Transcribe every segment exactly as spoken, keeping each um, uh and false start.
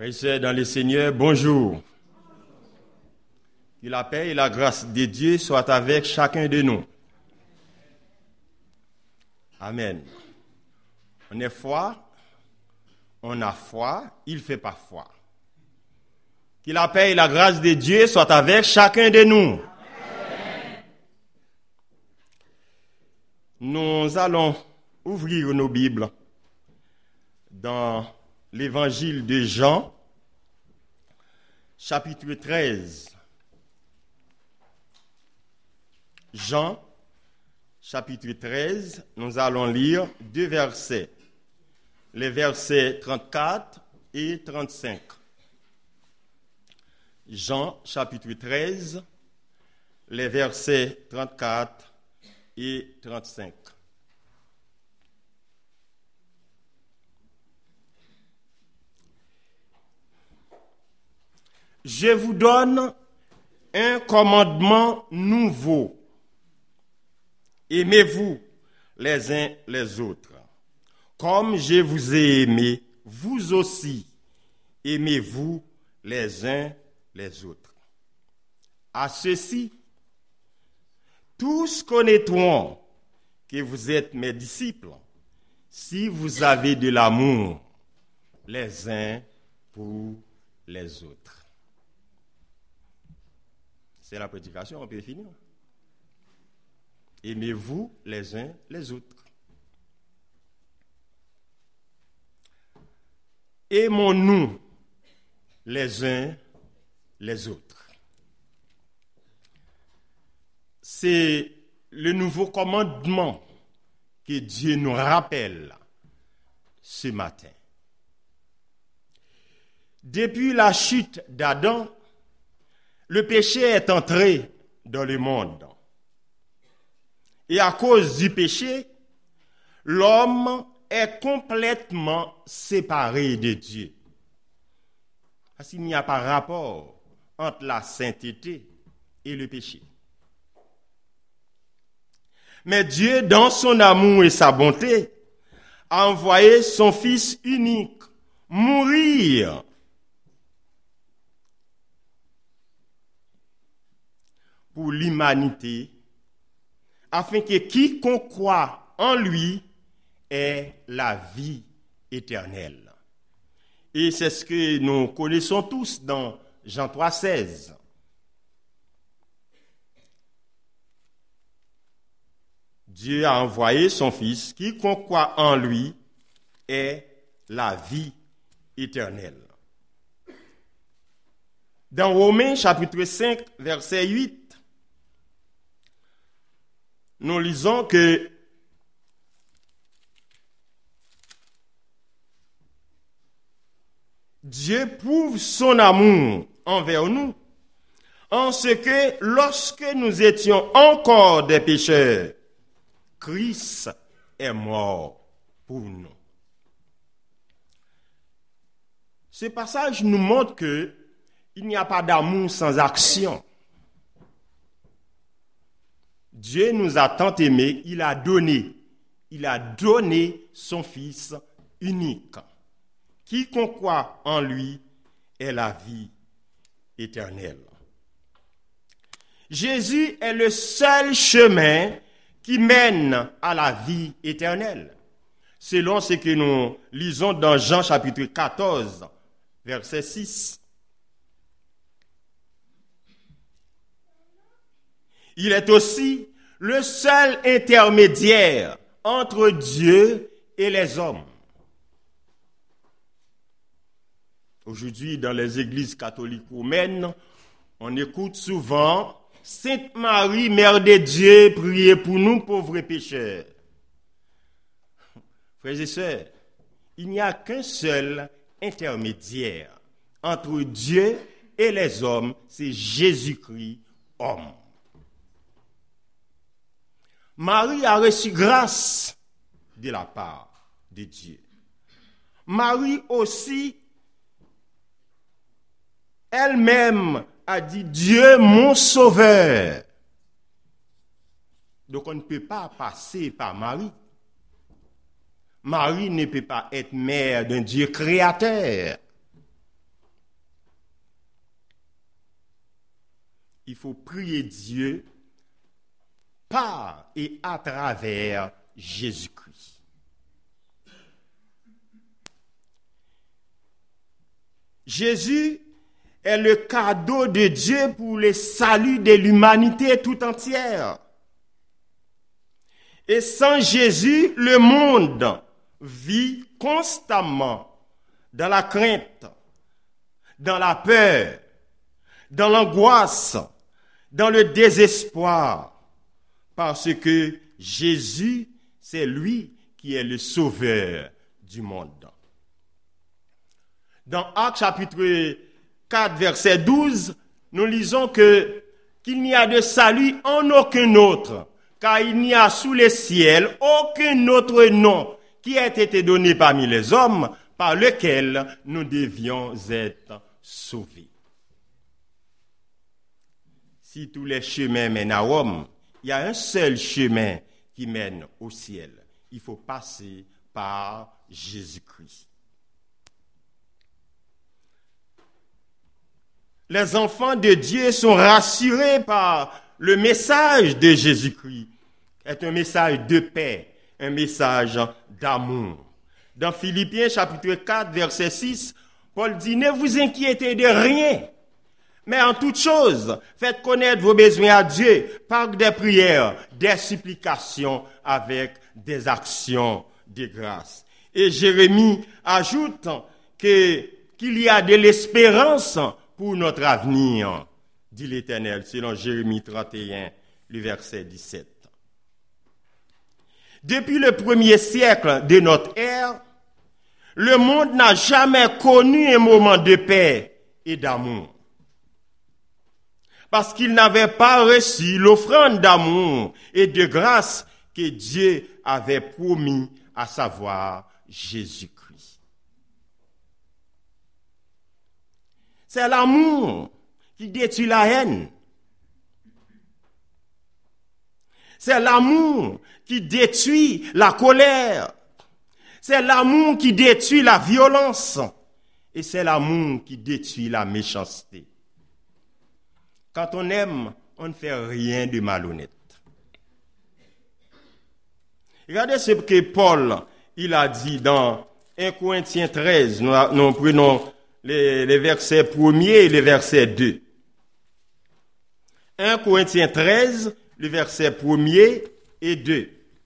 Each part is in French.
Frères et sœurs dans le Seigneur, bonjour. Que la paix et la grâce de Dieu soient avec chacun de nous. Amen. On est foi, on a foi, il fait pas foi. Que la paix et la grâce de Dieu soient avec chacun de nous. Amen. Nous allons ouvrir nos Bibles dans l'évangile de Jean, chapitre treize. Jean, chapitre treize, nous allons lire deux versets, les versets trente-quatre et trente-cinq. Jean, chapitre treize, les versets trente-quatre et trente-cinq. Je vous donne un commandement nouveau. Aimez-vous les uns les autres. Comme je vous ai aimé, vous aussi, aimez-vous les uns les autres. À ceci, tous connaîtront que vous êtes mes disciples, si vous avez de l'amour les uns pour les autres. C'est la prédication, on peut finir. Aimez-vous les uns les autres. Aimons-nous les uns les autres. C'est le nouveau commandement que Dieu nous rappelle ce matin. Depuis la chute d'Adam, le péché est entré dans le monde. Et à cause du péché, l'homme est complètement séparé de Dieu. Parce qu'il n'y a pas rapport entre la sainteté et le péché. Mais Dieu, dans son amour et sa bonté, a envoyé son Fils unique mourir pour l'humanité, afin que quiconque croit en lui ait la vie éternelle. Et c'est ce que nous connaissons tous dans Jean trois seize. Dieu a envoyé son Fils, quiconque croit en lui ait la vie éternelle. Dans Romains chapitre cinq, verset huit, nous lisons que Dieu prouve son amour envers nous en ce que lorsque nous étions encore des pécheurs, Christ est mort pour nous. Ce passage nous montre que il n'y a pas d'amour sans action. Dieu nous a tant aimés, il a donné, il a donné son Fils unique. Quiconque croit en lui est la vie éternelle. Jésus est le seul chemin qui mène à la vie éternelle. Selon ce que nous lisons dans Jean chapitre quatorze, verset six. Il est aussi le seul intermédiaire entre Dieu et les hommes. Aujourd'hui, dans les églises catholiques romaines, on écoute souvent « Sainte Marie, Mère de Dieu, priez pour nous pauvres pécheurs ». Frères et sœurs, il n'y a qu'un seul intermédiaire entre Dieu et les hommes, c'est Jésus-Christ, homme. Marie a reçu grâce de la part de Dieu. Marie aussi, elle-même a dit « Dieu mon sauveur ». Donc on ne peut pas passer par Marie. Marie ne peut pas être mère d'un Dieu créateur. il faut prier Dieu par et à travers Jésus-Christ. Jésus est le cadeau de Dieu pour le salut de l'humanité tout entière. Et sans Jésus, le monde vit constamment dans la crainte, dans la peur, dans l'angoisse, dans le désespoir, parce que Jésus, c'est lui qui est le sauveur du monde. Dans Actes chapitre quatre, verset douze, nous lisons que qu'il n'y a de salut en aucun autre, car il n'y a sous le ciel aucun autre nom qui ait été donné parmi les hommes par lequel nous devions être sauvés. Si tous les chemins mènent à Rome, il y a un seul chemin qui mène au ciel. Il faut passer par Jésus-Christ. Les enfants de Dieu sont rassurés par le message de Jésus-Christ. C'est un message de paix, un message d'amour. Dans Philippiens chapitre quatre, verset six, Paul dit, ne vous inquiétez de rien, mais en toute chose, faites connaître vos besoins à Dieu par des prières, des supplications avec des actions de grâce. Et Jérémie ajoute que, qu'il y a de l'espérance pour notre avenir, dit l'Éternel, selon Jérémie trente et un, le verset dix-sept. Depuis le premier siècle de notre ère, le monde n'a jamais connu un moment de paix et d'amour. Parce qu'il n'avait pas reçu l'offrande d'amour et de grâce que Dieu avait promis, à savoir Jésus-Christ. C'est l'amour qui détruit la haine. C'est l'amour qui détruit la colère. C'est l'amour qui détruit la violence. Et c'est l'amour qui détruit la méchanceté. Quand on aime, on ne fait rien de malhonnête. Regardez ce que Paul il a dit dans un Corinthiens treize. Nous, nous prenons les, les versets premier et les versets deux. un Corinthiens treize, le verset premier et deux.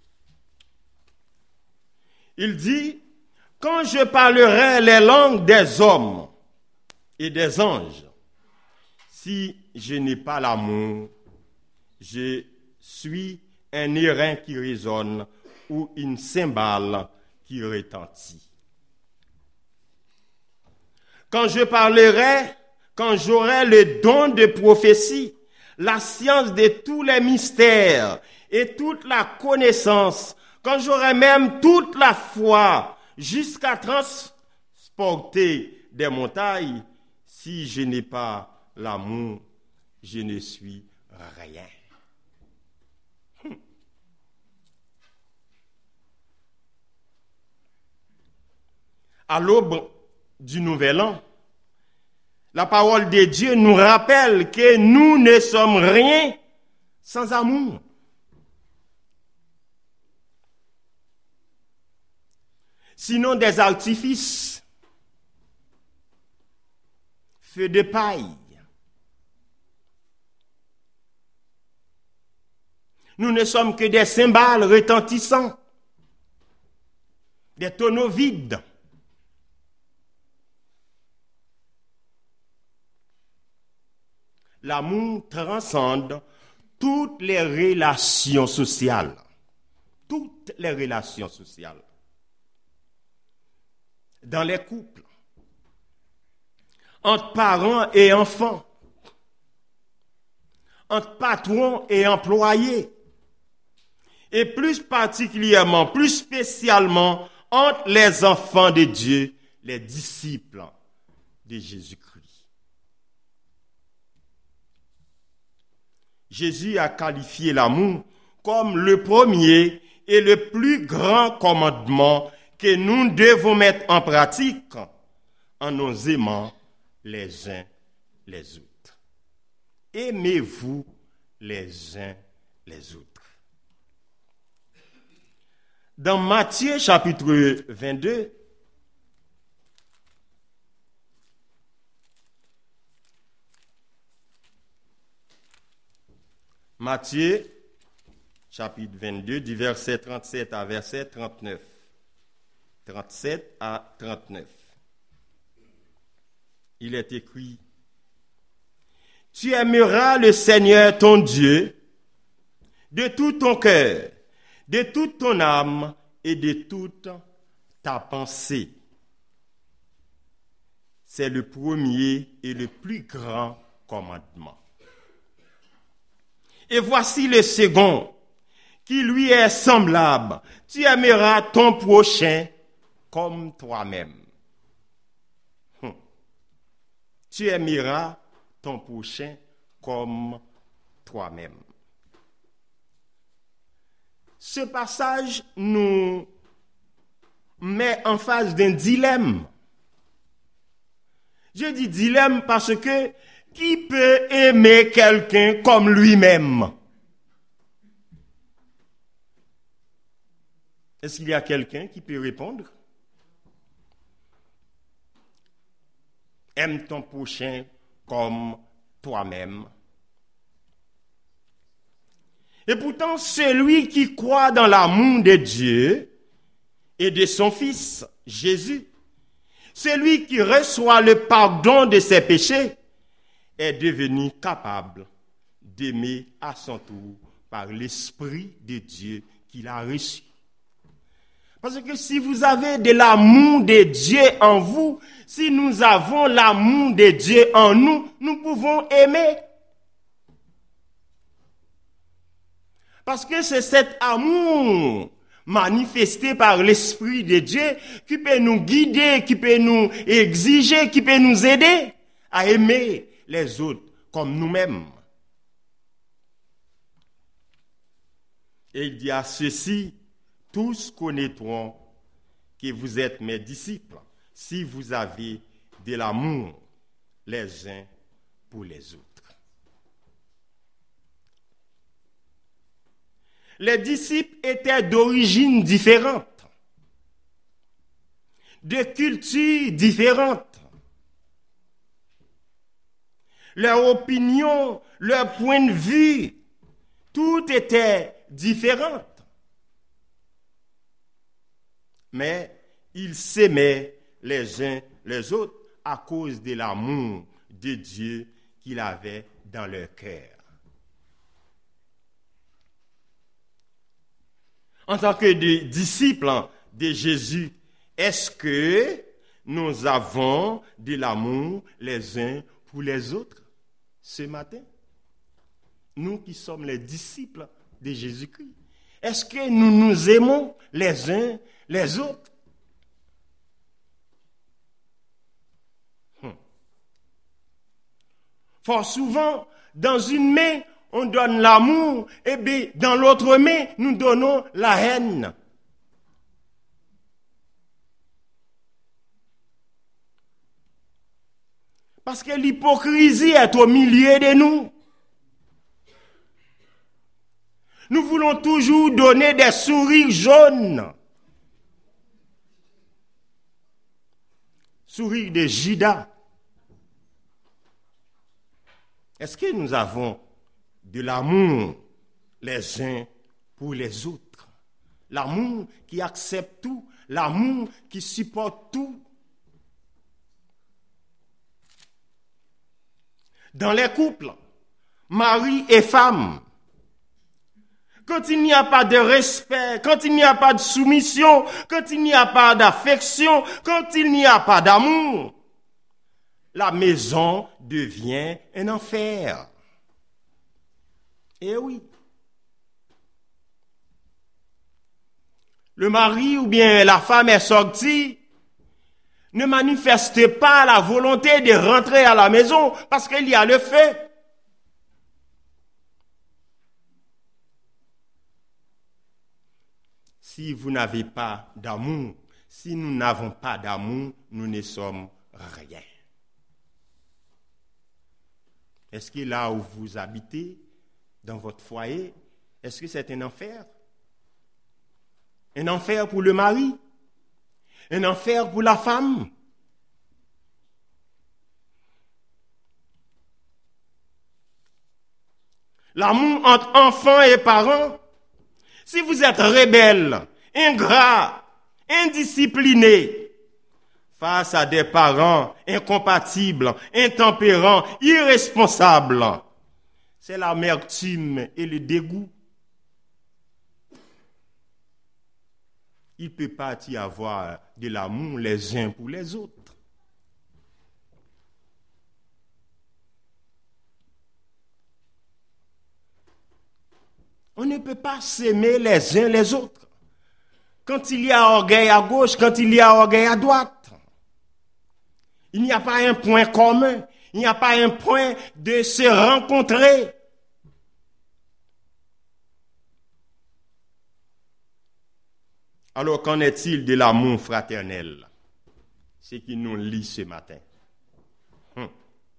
Il dit, quand je parlerai les langues des hommes et des anges, si je n'ai pas l'amour, je suis un airain qui résonne ou une cymbale qui retentit. Quand je parlerai, quand j'aurai le don de prophétie, la science de tous les mystères et toute la connaissance, quand j'aurai même toute la foi jusqu'à transporter des montagnes, si je n'ai pas l'amour, je ne suis rien. Hum. À l'aube du nouvel an, la parole de Dieu nous rappelle que nous ne sommes rien sans amour. Sinon des artifices, feux de paille. Nous ne sommes que des cymbales retentissants, des tonneaux vides. L'amour transcende toutes les relations sociales. Toutes les relations sociales. Dans les couples, entre parents et enfants, entre patrons et employés, et plus particulièrement, plus spécialement, entre les enfants de Dieu, les disciples de Jésus-Christ. Jésus a qualifié l'amour comme le premier et le plus grand commandement que nous devons mettre en pratique en nous aimant les uns les autres. aimez-vous les uns les autres. Dans Matthieu chapitre vingt-deux, Matthieu chapitre vingt-deux, du verset trente-sept à verset trente-neuf. trente-sept à trente-neuf. Il est écrit: Tu aimeras le Seigneur ton Dieu de tout ton cœur, de toute ton âme et de toute ta pensée. C'est le premier et le plus grand commandement. Et voici le second, qui lui est semblable. Tu aimeras ton prochain comme toi-même. Hum. Tu aimeras ton prochain comme toi-même. Ce passage nous met en face d'un dilemme. Je dis dilemme parce que qui peut aimer quelqu'un comme lui-même? Est-ce qu'il y a quelqu'un qui peut répondre? Aime ton prochain comme toi-même. Et pourtant, celui qui croit dans l'amour de Dieu et de son Fils, Jésus, celui qui reçoit le pardon de ses péchés, est devenu capable d'aimer à son tour par l'Esprit de Dieu qu'il a reçu. Parce que si vous avez de l'amour de Dieu en vous, si nous avons l'amour de Dieu en nous, nous pouvons aimer. Parce que c'est cet amour manifesté par l'Esprit de Dieu qui peut nous guider, qui peut nous exiger, qui peut nous aider à aimer les autres comme nous-mêmes. Et il dit à ceux-ci: tous connaîtront que vous êtes mes disciples si vous avez de l'amour les uns pour les autres. Les disciples étaient d'origine différente, de cultures différentes. Leur opinion, leur point de vue, tout était différent. Mais ils s'aimaient les uns les autres à cause de l'amour de Dieu qu'il avait dans leur cœur. En tant que disciples de Jésus, est-ce que nous avons de l'amour les uns pour les autres ce matin? Nous qui sommes les disciples de Jésus-Christ, est-ce que nous nous aimons les uns les autres? Hum. Fort souvent, dans une main, on donne l'amour, et bien dans l'autre main, nous donnons la haine. Parce que l'hypocrisie est au milieu de nous. Nous voulons toujours donner des sourires jaunes. Sourire de Judas. Est-ce que nous avons de l'amour les uns pour les autres? L'amour qui accepte tout, l'amour qui supporte tout. Dans les couples, mari et femme, quand il n'y a pas de respect, quand il n'y a pas de soumission, quand il n'y a pas d'affection, quand il n'y a pas d'amour, la maison devient un enfer. Eh oui. Le mari ou bien la femme est sortie, ne manifeste pas la volonté de rentrer à la maison parce qu'il y a le feu. Si vous n'avez pas d'amour, si nous n'avons pas d'amour, nous ne sommes rien. Est-ce que là où vous habitez, dans votre foyer, est-ce que c'est un enfer? Un enfer pour le mari? Un enfer pour la femme? L'amour entre enfants et parents, si vous êtes rebelle, ingrat, indiscipliné, face à des parents incompatibles, intempérants, irresponsables, c'est l'amertume et le dégoût. Il ne peut pas y avoir de l'amour les uns pour les autres. On ne peut pas s'aimer les uns les autres. Quand il y a orgueil à gauche, quand il y a orgueil à droite, il n'y a pas un point commun, il n'y a pas un point de se rencontrer. Alors, qu'en est-il de l'amour fraternel? C'est qui nous lit ce matin. Hum.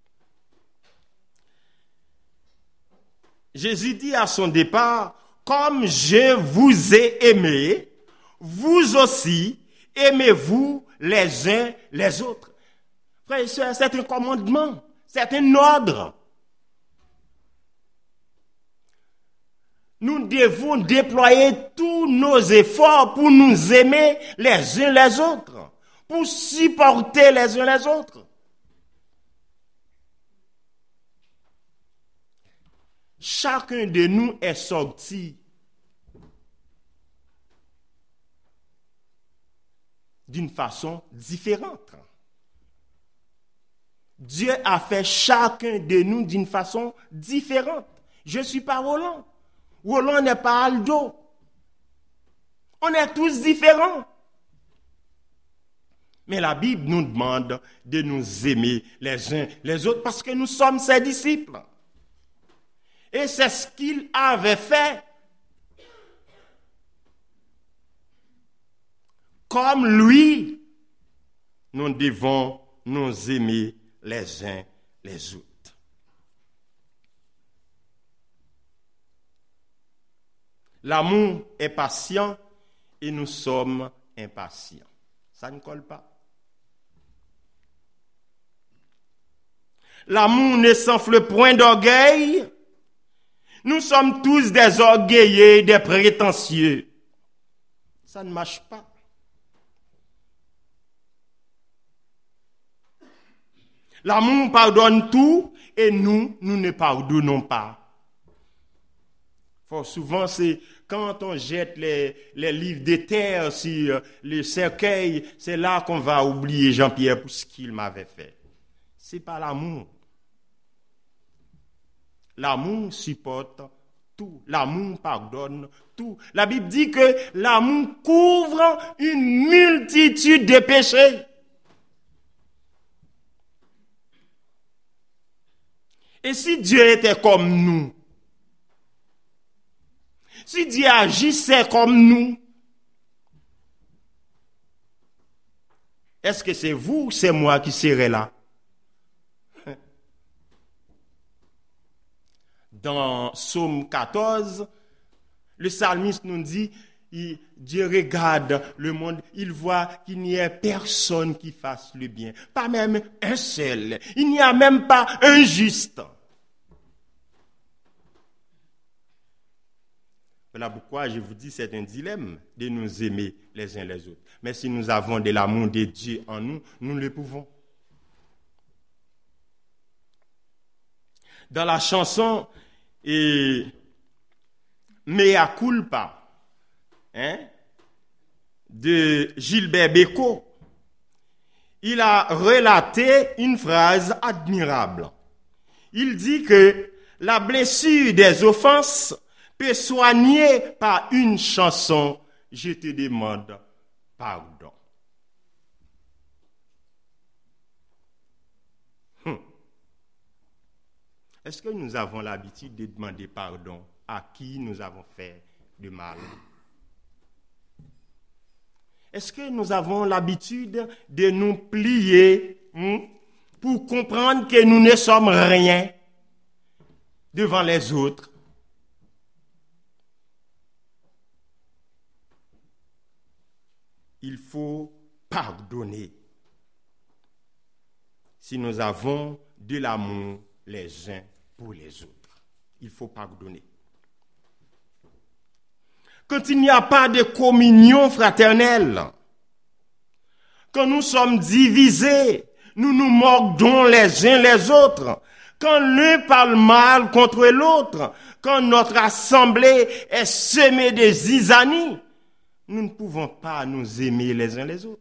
Jésus dit à son départ, comme je vous ai aimé, vous aussi aimez-vous les uns les autres. Frères et sœurs, c'est un commandement, c'est un ordre. Nous devons déployer tous nos efforts pour nous aimer les uns les autres, pour supporter les uns les autres. Chacun de nous est sorti d'une façon différente. Dieu a fait chacun de nous d'une façon différente. Je ne suis pas Roland. Roland n'est pas Aldo. On est tous différents. Mais la Bible nous demande de nous aimer les uns les autres parce que nous sommes ses disciples. Et c'est ce qu'il avait fait. Comme lui, nous devons nous aimer les uns les autres. L'amour est patient et nous sommes impatients. Ça ne colle pas. L'amour ne s'enfle point d'orgueil. Nous sommes tous des orgueilleux, des prétentieux. Ça ne marche pas. L'amour pardonne tout et nous, nous ne pardonnons pas. Fort souvent, c'est quand on jette les, les livres de terre sur le cercueil, c'est là qu'on va oublier Jean-Pierre pour ce qu'il m'avait fait. C'est pas l'amour. L'amour supporte tout. L'amour pardonne tout. La Bible dit que l'amour couvre une multitude de péchés. Et si Dieu était comme nous, si Dieu agissait comme nous, est-ce que c'est vous ou c'est moi qui serais là? Dans Psaume quatorze, le psalmiste nous dit, il, Dieu regarde le monde, il voit qu'il n'y a personne qui fasse le bien, pas même un seul, il n'y a même pas un juste. Voilà pourquoi je vous dis, c'est un dilemme de nous aimer les uns les autres. Mais si nous avons de l'amour de Dieu en nous, nous le pouvons. Dans la chanson et Mea culpa, hein, de Gilbert Bécaud, il a relaté une phrase admirable. Il dit que la blessure des offenses peut soigner par une chanson, je te demande pardon. Hum. Est-ce que nous avons l'habitude de demander pardon à qui nous avons fait de mal? Est-ce que nous avons l'habitude de nous plier hum, pour comprendre que nous ne sommes rien? devant les autres. Il faut pardonner si nous avons de l'amour les uns pour les autres. Il faut pardonner. Quand il n'y a pas de communion fraternelle, quand nous sommes divisés, nous nous mordons les uns les autres, quand l'un parle mal contre l'autre, quand notre assemblée est semée de zizanie, nous ne pouvons pas nous aimer les uns les autres.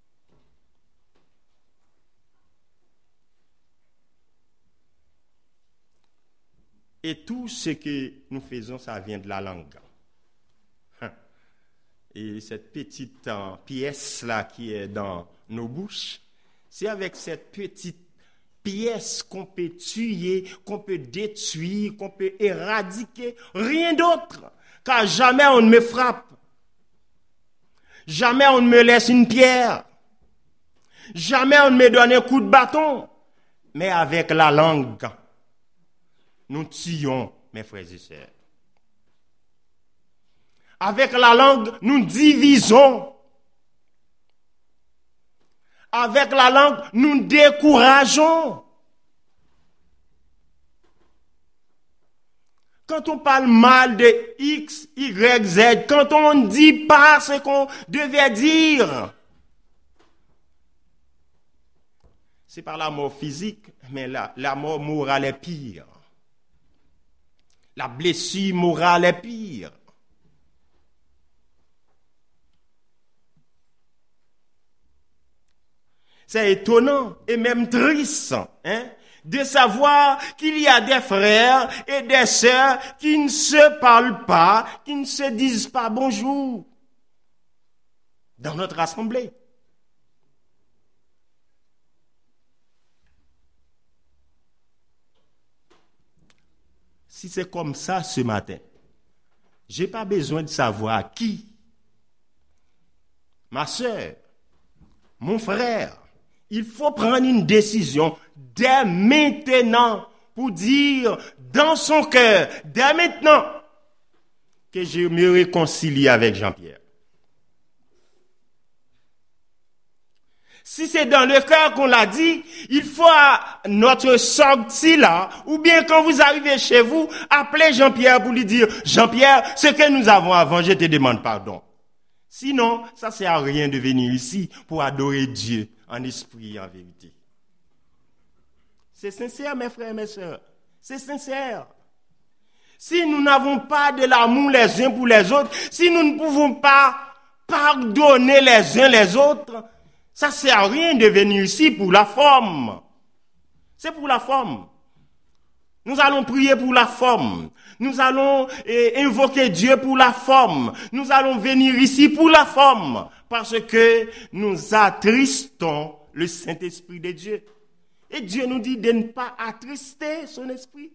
Et tout ce que nous faisons, ça vient de la langue. Et cette petite euh, pièce-là qui est dans nos bouches, c'est avec cette petite pièce qu'on peut tuer, qu'on peut détruire, qu'on peut éradiquer, rien d'autre. Car jamais on ne me frappe. Jamais on ne me laisse une pierre. Jamais on ne me donne un coup de bâton. Mais avec la langue, nous tuons, mes frères et sœurs. Avec la langue, nous divisons. Avec la langue, nous décourageons. Quand on parle mal de X, Y, Z, quand on ne dit pas ce qu'on devait dire, c'est par la mort physique, mais la, la mort morale est pire. La blessure morale est pire. C'est étonnant et même triste, hein, de savoir qu'il y a des frères et des sœurs qui ne se parlent pas, qui ne se disent pas bonjour dans notre assemblée. Si c'est comme ça ce matin, je n'ai pas besoin de savoir qui, ma sœur, mon frère. Il faut prendre une décision dès maintenant pour dire dans son cœur, dès maintenant, que je me réconcilie avec Jean-Pierre. Si c'est dans le cœur qu'on l'a dit, il faut à notre sortie là, ou bien quand vous arrivez chez vous, appeler Jean-Pierre pour lui dire, Jean-Pierre, ce que nous avons avant, je te demande pardon. Sinon, ça ne sert à rien de venir ici pour adorer Dieu en esprit et en vérité. C'est sincère, mes frères et mes sœurs. C'est sincère. Si nous n'avons pas de l'amour les uns pour les autres, si nous ne pouvons pas pardonner les uns les autres, ça ne sert à rien de venir ici pour la forme. C'est pour la forme. Nous allons prier pour la forme. Nous allons eh, invoquer Dieu pour la forme. Nous allons venir ici pour la forme. Parce que nous attristons le Saint-Esprit de Dieu. Et Dieu nous dit de ne pas attrister son esprit.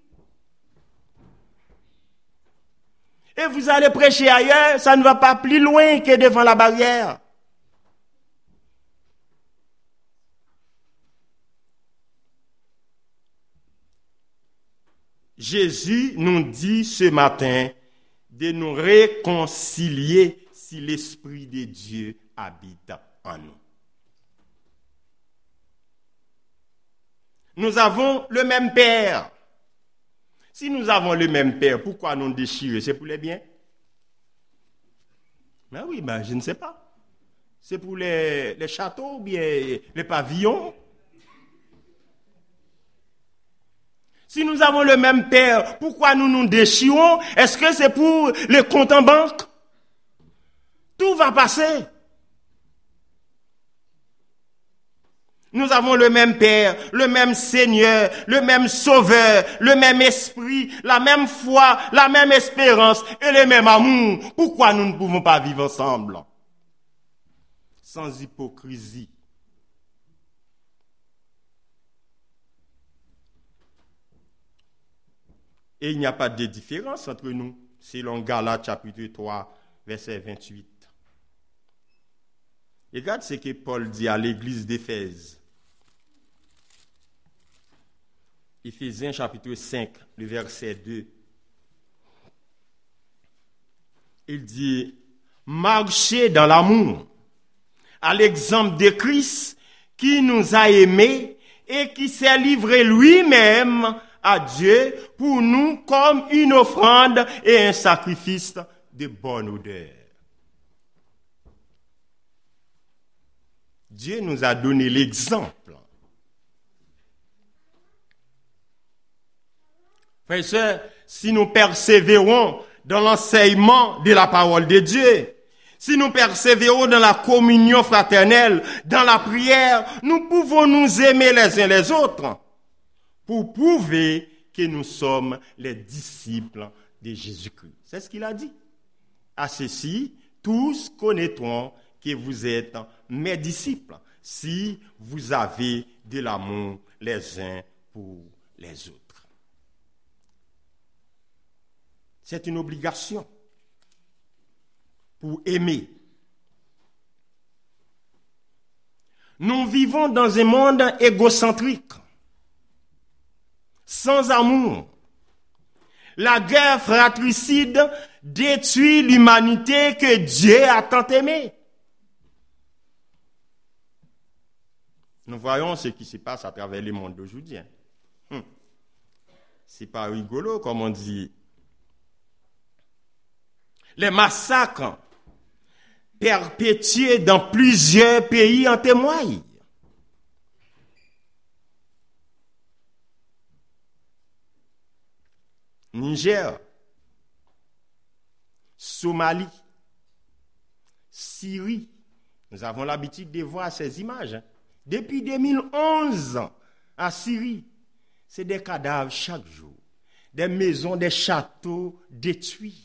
Et vous allez prêcher ailleurs, ça ne va pas plus loin que devant la barrière. Jésus nous dit ce matin de nous réconcilier si l'Esprit de Dieu habite en nous. Nous avons le même Père. Si nous avons le même Père, pourquoi nous déchirer? C'est pour les biens? Ben oui, ben je ne sais pas. C'est pour les, les châteaux ou bien les pavillons? Si nous avons le même Père, pourquoi nous nous déchirons? Est-ce que c'est pour les comptes en banque? Tout va passer. Nous avons le même Père, le même Seigneur, le même Sauveur, le même Esprit, la même foi, la même espérance et le même amour. Pourquoi nous ne pouvons pas vivre ensemble? Sans hypocrisie. Et il n'y a pas de différence entre nous, selon Galates chapitre trois, verset vingt-huit. Regarde ce que Paul dit à l'église d'Éphèse. Éphésiens chapitre cinq, le verset deux. Il dit, marchez dans l'amour, à l'exemple de Christ qui nous a aimés et qui s'est livré lui-même à Dieu pour nous comme une offrande et un sacrifice de bonne odeur. Dieu nous a donné l'exemple. Frères et sœurs, si nous persévérons dans l'enseignement de la parole de Dieu, si nous persévérons dans la communion fraternelle, dans la prière, nous pouvons nous aimer les uns les autres pour prouver que nous sommes les disciples de Jésus-Christ. C'est ce qu'il a dit. À ceci, tous connaîtront que vous êtes mes disciples si vous avez de l'amour les uns pour les autres. C'est une obligation pour aimer. Nous vivons dans un monde égocentrique, sans amour. La guerre fratricide détruit l'humanité que Dieu a tant aimée. Nous voyons ce qui se passe à travers le monde d'aujourd'hui. Hum. C'est pas rigolo, comme on dit. Les massacres perpétués dans plusieurs pays en témoignent. Niger, Somalie, Syrie. Nous avons l'habitude de voir ces images. Depuis deux mille onze, à Syrie, c'est des cadavres chaque jour. Des maisons, des châteaux détruits.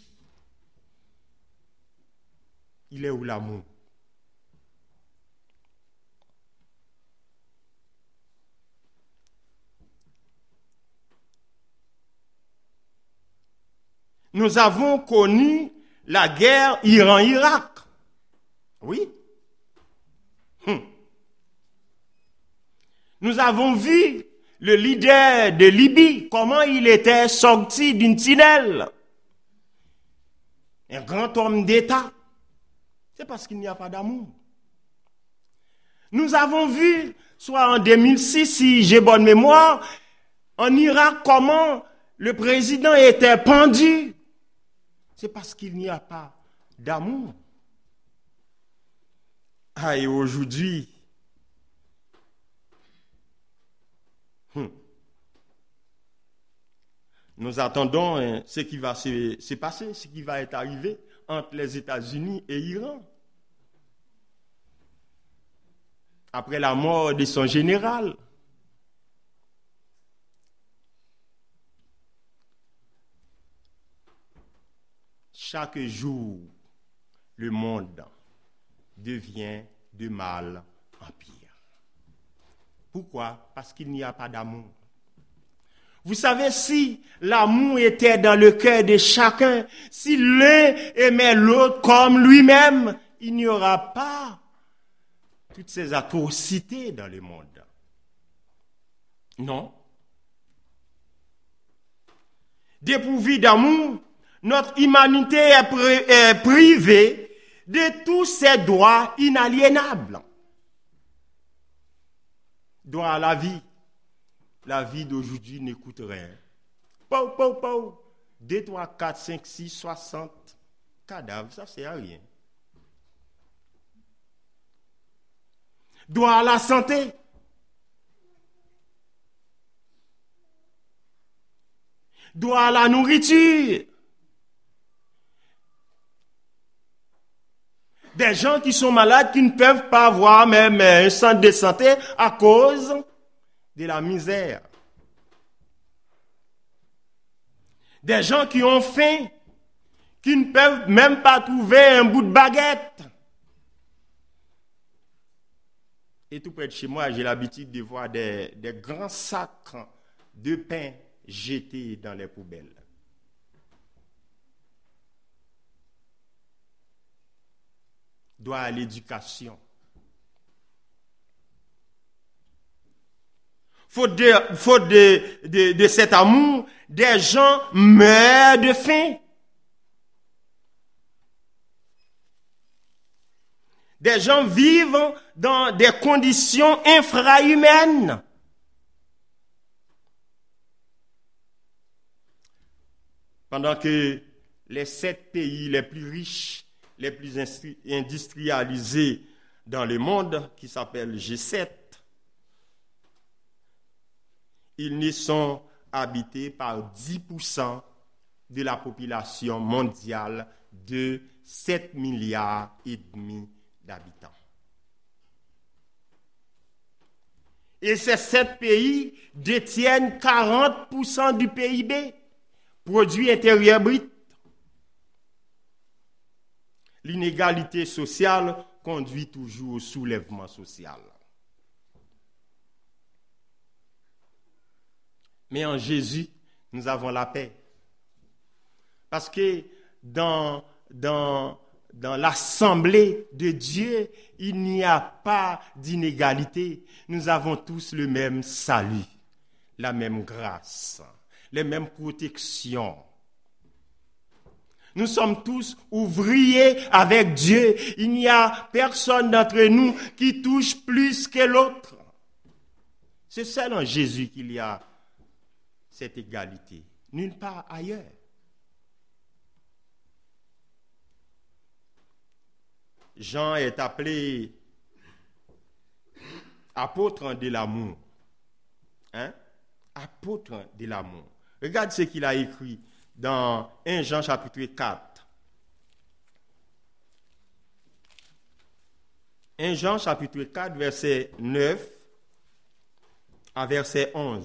Il est où l'amour? Nous avons connu la guerre Iran-Irak. Oui. Hum. Nous avons vu le leader de Libye, comment il était sorti d'une tunnel. Un grand homme d'État. C'est parce qu'il n'y a pas d'amour. Nous avons vu, soit en deux mille six, si j'ai bonne mémoire, en Irak, comment le président était pendu. C'est parce qu'il n'y a pas d'amour. Ah, et aujourd'hui, hum, nous attendons hein, ce qui va se, se passer, ce qui va être arrivé entre les États-Unis et l'Iran. Après la mort de son général. Chaque jour, le monde devient de mal en pire. Pourquoi? Parce qu'il n'y a pas d'amour. Vous savez, si l'amour était dans le cœur de chacun, si l'un aimait l'autre comme lui-même, il n'y aura pas toutes ces atrocités dans le monde. Non. Dépourvu d'amour, notre humanité est, pri- est privée de tous ses droits inaliénables. Droit à la vie. La vie d'aujourd'hui ne coûte rien. Pau, pau, pau. deux, trois, quatre, cinq, six, soixante cadavres, ça c'est rien. Droit à la santé. Droit à la nourriture. Des gens qui sont malades, qui ne peuvent pas avoir même un centre de santé à cause de la misère. Des gens qui ont faim, qui ne peuvent même pas trouver un bout de baguette. Et tout près de chez moi, j'ai l'habitude de voir des, des grands sacs de pain jetés dans les poubelles. Droit à l'éducation. Faute de, faute de, de, de cet amour, des gens meurent de faim. Des gens vivent dans des conditions infrahumaines. Pendant que les sept pays les plus riches, les plus industrialisés dans le monde, qui s'appellent G sept, ils ne sont habités par dix pour cent de la population mondiale de sept milliards et demi d'habitants. Et ces sept pays détiennent quarante pour cent du P I B, produit intérieur brut. L'inégalité sociale conduit toujours au soulèvement social. Mais en Jésus, nous avons la paix. Parce que dans, dans, dans l'assemblée de Dieu, il n'y a pas d'inégalité. Nous avons tous le même salut, la même grâce, les mêmes protections. Nous sommes tous ouvriers avec Dieu. Il n'y a personne d'entre nous qui touche plus que l'autre. C'est seul en Jésus qu'il y a cette égalité, nulle part ailleurs. Jean est appelé apôtre de l'amour. Hein? Apôtre de l'amour. Regarde ce qu'il a écrit dans premier Jean chapitre quatre. premier Jean chapitre quatre, verset neuf à verset onze.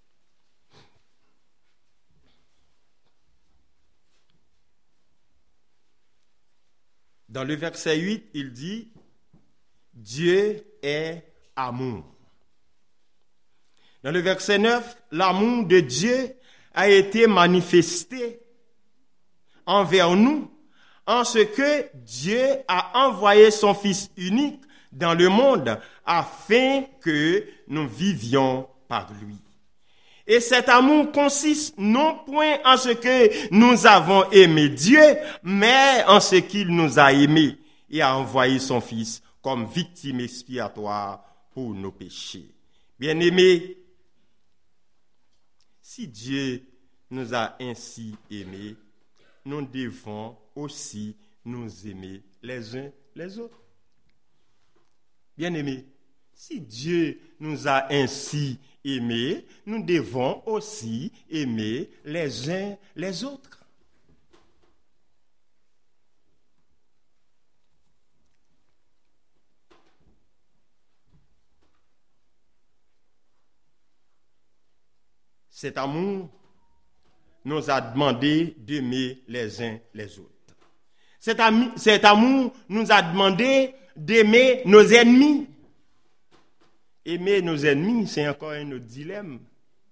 Dans le verset huit, il dit « Dieu est amour ». Dans le verset neuf, l'amour de Dieu a été manifesté envers nous en ce que Dieu a envoyé son Fils unique dans le monde afin que nous vivions par lui. Et cet amour consiste non point en ce que nous avons aimé Dieu, mais en ce qu'il nous a aimés et a envoyé son Fils comme victime expiatoire pour nos péchés. Bien-aimés, si Dieu nous a ainsi aimés, nous devons aussi nous aimer les uns les autres. Bien-aimés, si Dieu nous a ainsi aimés, nous devons aussi aimer les uns les autres. Cet amour nous a demandé d'aimer les uns les autres. Cet, ami, cet amour nous a demandé d'aimer nos ennemis. Aimer nos ennemis, c'est encore un autre dilemme.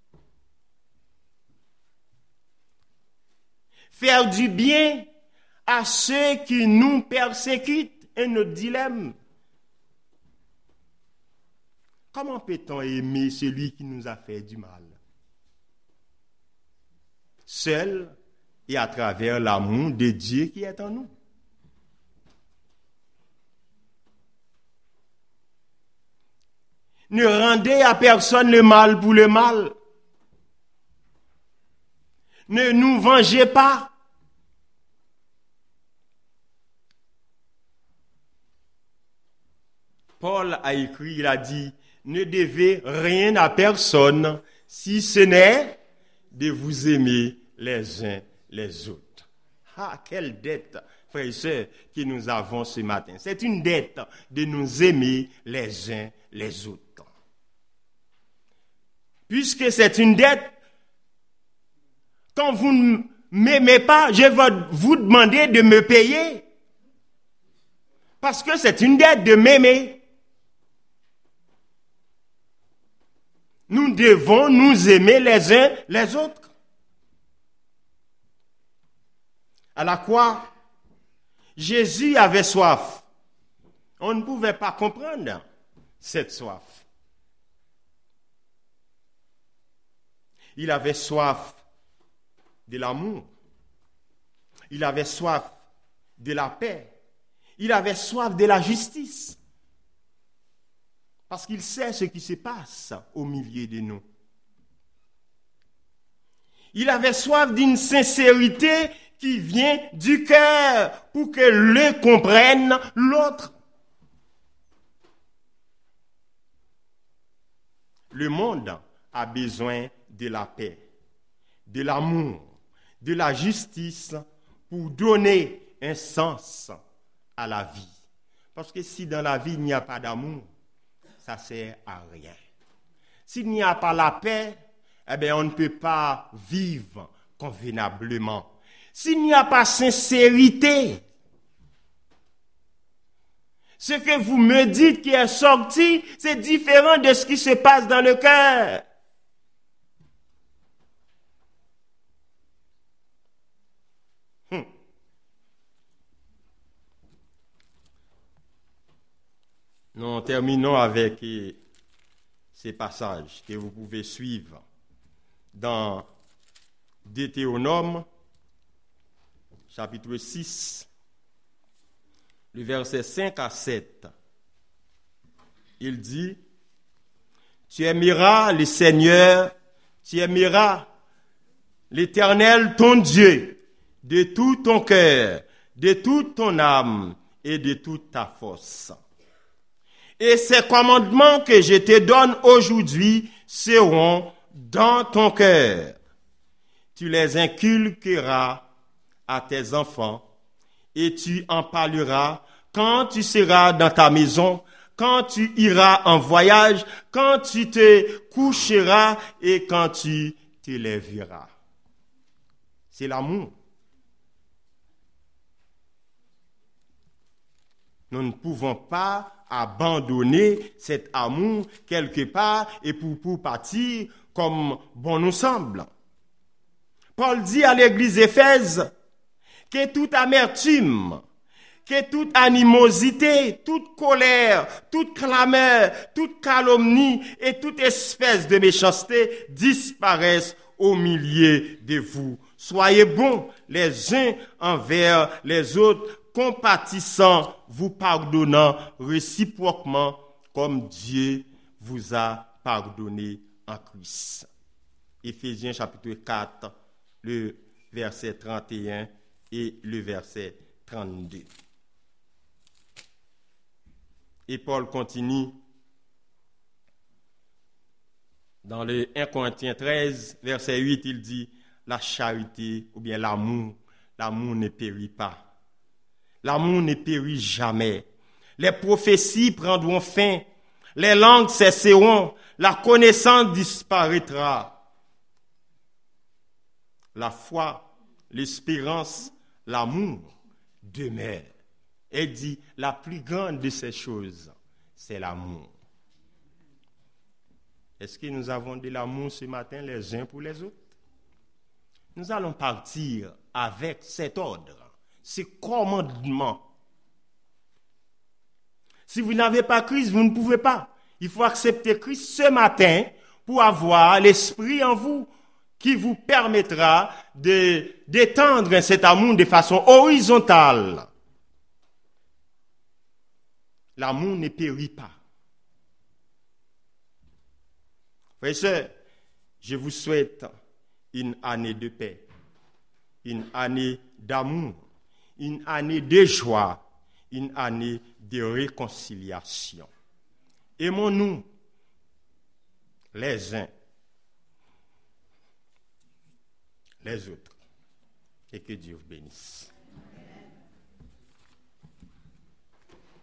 Faire du bien à ceux qui nous persécutent, un autre dilemme. Comment peut-on aimer celui qui nous a fait du mal? Seul et à travers l'amour de Dieu qui est en nous. Ne rendez à personne le mal pour le mal. Ne nous vengez pas. Paul a écrit, il a dit, ne devez rien à personne si ce n'est de vous aimer les uns les autres. Ah, quelle dette, frères et sœurs, que nous avons ce matin. C'est une dette de nous aimer les uns les autres. Puisque c'est une dette, quand vous ne m'aimez pas, je vais vous demander de me payer. Parce que c'est une dette de m'aimer. Nous devons nous aimer les uns les autres. À la croix, Jésus avait soif. On ne pouvait pas comprendre cette soif. Il avait soif de l'amour. Il avait soif de la paix. Il avait soif de la justice. Parce qu'il sait ce qui se passe au milieu de nous. Il avait soif d'une sincérité qui vient du cœur pour que l'un comprenne l'autre. Le monde a besoin de la paix, de l'amour, de la justice pour donner un sens à la vie. Parce que si dans la vie il n'y a pas d'amour, ça ne sert à rien. S'il n'y a pas la paix, eh bien on ne peut pas vivre convenablement. S'il n'y a pas sincérité, ce que vous me dites qui est sorti, c'est différent de ce qui se passe dans le cœur. Hum. Nous terminons avec ces passages que vous pouvez suivre dans Deutéronome, chapitre six, le verset cinq à sept. Il dit, tu aimeras le Seigneur, tu aimeras l'Éternel ton Dieu de tout ton cœur, de toute ton âme et de toute ta force. Et ces commandements que je te donne aujourd'hui seront dans ton cœur. Tu les inculqueras à tes enfants et tu en parleras quand tu seras dans ta maison, quand tu iras en voyage, quand tu te coucheras et quand tu te lèveras. C'est l'amour. Nous ne pouvons pas abandonner cet amour quelque part et pour, pour partir comme bon nous semble. Paul dit à l'église d'Éphèse que toute amertume, que toute animosité, toute colère, toute clameur, toute calomnie et toute espèce de méchanceté disparaissent au milieu de vous. Soyez bons les uns envers les autres, compatissant, vous pardonnant réciproquement comme Dieu vous a pardonné en Christ. Éphésiens chapitre quatre, le verset trente et un et le verset trente-deux. Et Paul continue dans le premier Corinthiens treize, verset huit, il dit, la charité ou bien l'amour, l'amour ne périt pas. L'amour ne périt jamais. Les prophéties prendront fin, les langues cesseront, la connaissance disparaîtra. La foi, l'espérance, l'amour demeurent. Elle dit, la plus grande de ces choses, c'est l'amour. Est-ce que nous avons de l'amour ce matin les uns pour les autres? Nous allons partir avec cet ordre, ce commandement. Si vous n'avez pas Christ, vous ne pouvez pas. Il faut accepter Christ ce matin pour avoir l'esprit en vous qui vous permettra de, d'étendre cet amour de façon horizontale. L'amour ne périt pas. Frères et sœurs, je vous souhaite une année de paix, une année d'amour, une année de joie, une année de réconciliation. Aimons-nous les uns les autres et que Dieu vous bénisse.